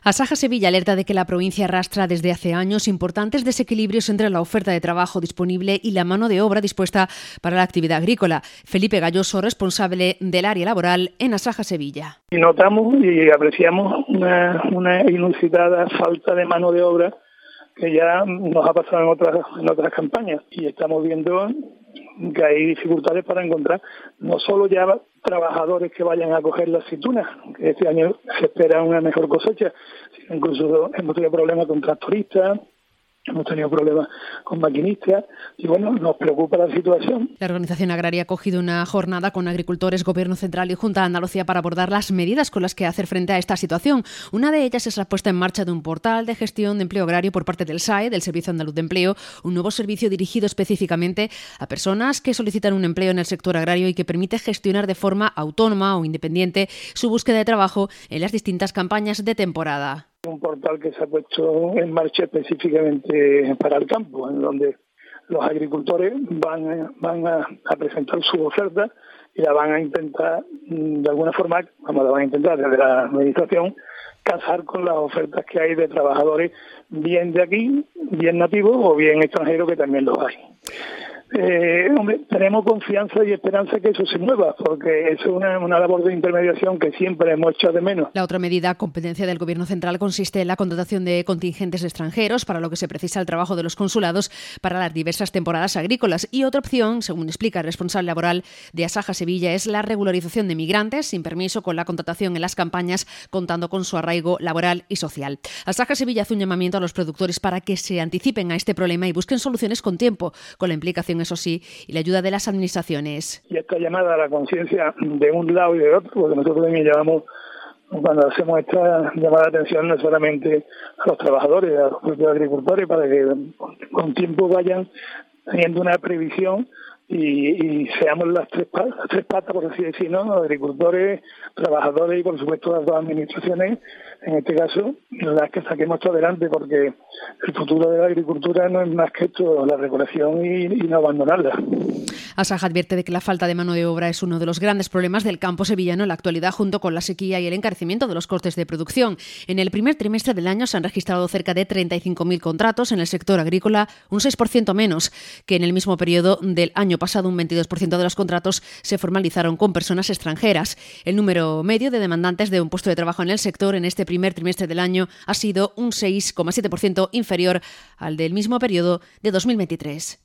Asaja Sevilla alerta de que la provincia arrastra desde hace años importantes desequilibrios entre la oferta de trabajo disponible y la mano de obra dispuesta para la actividad agrícola. Felipe Galloso, responsable del área laboral en Asaja Sevilla. Notamos y apreciamos una inusitada falta de mano de obra que ya nos ha pasado en otras campañas, y estamos viendo que hay dificultades para encontrar no solo ya trabajadores que vayan a coger las aceitunas, que este año se espera una mejor cosecha, sino incluso hemos tenido problemas con tractoristas, hemos tenido problemas con maquinistas y bueno, nos preocupa la situación. La organización agraria ha cogido una jornada con agricultores, Gobierno Central y Junta de Andalucía para abordar las medidas con las que hacer frente a esta situación. Una de ellas es la puesta en marcha de un portal de gestión de empleo agrario por parte del SAE, del Servicio Andaluz de Empleo, un nuevo servicio dirigido específicamente a personas que solicitan un empleo en el sector agrario y que permite gestionar de forma autónoma o independiente su búsqueda de trabajo en las distintas campañas de temporada. Un portal que se ha puesto en marcha específicamente para el campo, en donde los agricultores van a presentar su oferta y la van a intentar, de alguna forma, como la van a intentar desde la administración, casar con las ofertas que hay de trabajadores bien de aquí, bien nativos o bien extranjeros, que también los hay. Tenemos confianza y esperanza que eso se mueva, porque es una labor de intermediación que siempre hemos echado de menos. La otra medida, competencia del Gobierno Central, consiste en la contratación de contingentes extranjeros, para lo que se precisa el trabajo de los consulados para las diversas temporadas agrícolas. Y otra opción, según explica el responsable laboral de Asaja Sevilla, es la regularización de migrantes sin permiso, con la contratación en las campañas, contando con su arraigo laboral y social. Asaja Sevilla hace un llamamiento a los productores para que se anticipen a este problema y busquen soluciones con tiempo, con la implicación, eso sí, y la ayuda de las administraciones. Y esta llamada a la conciencia de un lado y de otro, porque nosotros también llamamos, cuando hacemos esta llamada de atención, no solamente a los trabajadores, a los propios agricultores, para que con tiempo vayan teniendo una previsión y seamos las tres patas, por así decirlo, ¿no? Agricultores, trabajadores y, por supuesto, las dos administraciones, en este caso, las que saquemos esto adelante, porque el futuro de la agricultura no es más que esto, la recolección y no abandonarla. Asaja advierte de que la falta de mano de obra es uno de los grandes problemas del campo sevillano en la actualidad, junto con la sequía y el encarecimiento de los costes de producción. En el primer trimestre del año se han registrado cerca de 35.000 contratos en el sector agrícola, un 6% menos que en el mismo periodo del año pasado. Un 22% de los contratos se formalizaron con personas extranjeras. El número medio de demandantes de un puesto de trabajo en el sector en este primer trimestre del año ha sido un 6,7% inferior al del mismo periodo de 2023.